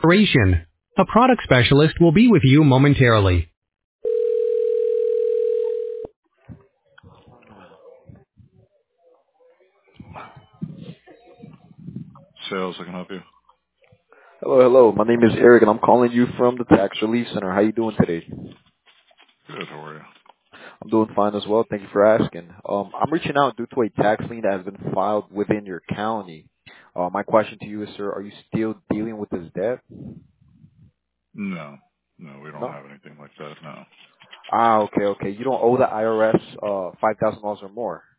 Operation. A product specialist will be with you momentarily. Sales, I can help you. Hello, hello. My name is Eric, and I'm calling you from the Tax Relief Center. How you doing today? Good, how are you? I'm doing fine as well. Thank you for asking. I'm reaching out due to a tax lien that has been filed within your county. My question to you is, sir, are you still dealing with this debt? No. No, we don't No. have anything like that, no. Ah, okay, okay. You don't owe the IRS $5,000 or more.